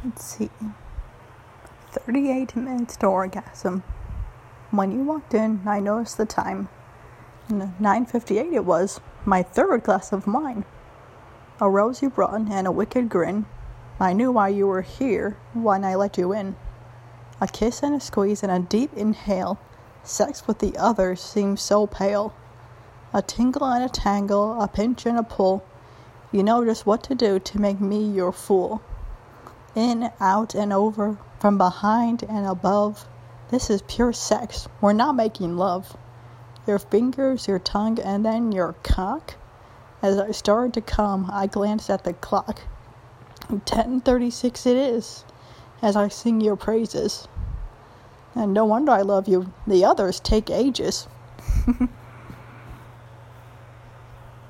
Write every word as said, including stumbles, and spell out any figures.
Let's see. thirty-eight minutes to orgasm. When you walked in, I noticed the time. nine fifty-eight it was. My third glass of wine. A rose you brought and a wicked grin. I knew why you were here when I let you in. A kiss and a squeeze and a deep inhale. Sex with the others seems so pale. A tingle and a tangle, a pinch and a pull. You know just what to do to make me your fool. In, out, and over, from behind and above. This is pure sex. We're not making love. Your fingers, your tongue, and then your cock. As I started to come, I glanced at the clock. ten thirty-six it is, as I sing your praises. And no wonder I love you. The others take ages.